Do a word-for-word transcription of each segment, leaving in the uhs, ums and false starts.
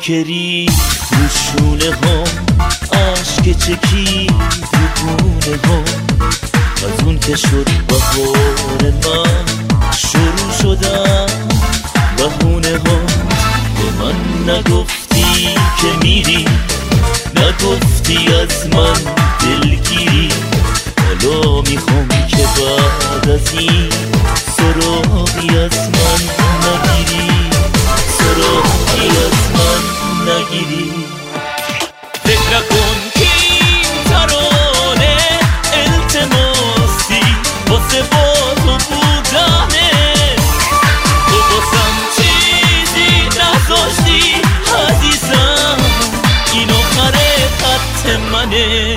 کری روشونه هم عشق چکی زبونه هم از اون که شد بهار من شروع شدم بهونه هم به من نگفتی که میری نگفتی از من دلگیری حالا میخوام که بعد از این سراغی از من نگیری سراغی از من نگیری فکر نکن که این ترانه التماسی واسه با تو بودنه تو واسم چیزی نذاشتی عزیزم این آخر خط منه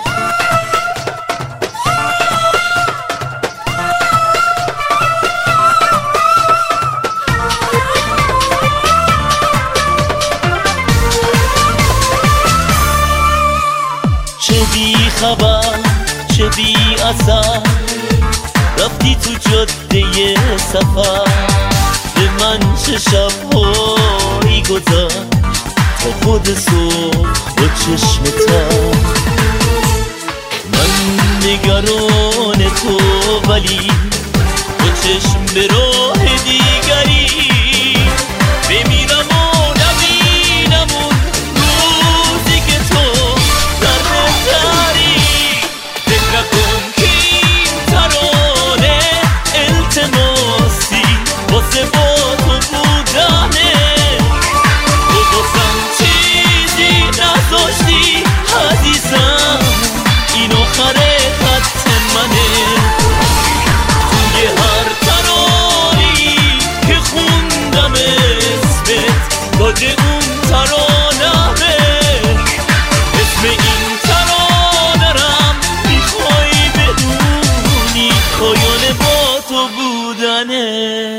چه بی خبر چه بی اثر رفتی تو جاده سفر به من چه شبهایی گذشت تا خود صبح با چشم تر من نگران تو ولی با چشم به راه دیگری بمیرم و نبینم اون روزی که تو در بهتری فکر نکن که این ترانه التماسی واسه با تو بودنه تو واسم چیزی نذاشتی عزیزم این آخر خط منه توی هر ترانه‌ای که خوندم اسمت داده اون ترانه‌مه اسم این ترانه رم میخوای بدونی پایان با تو بودنه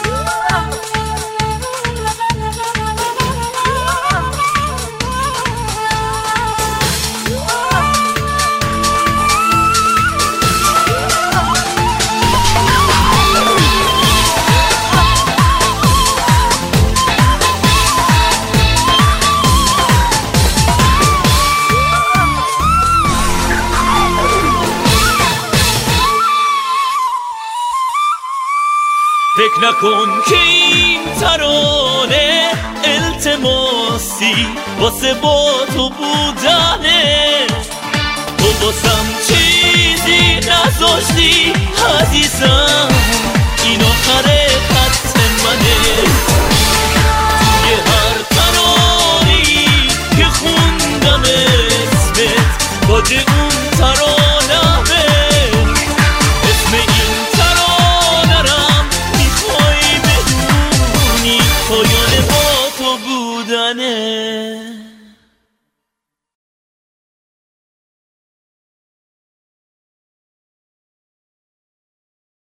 فکر نکن که این ترانه التماسی واسه با تو بودنه تو واسم چیزی نذاشتی عزیزم این آخره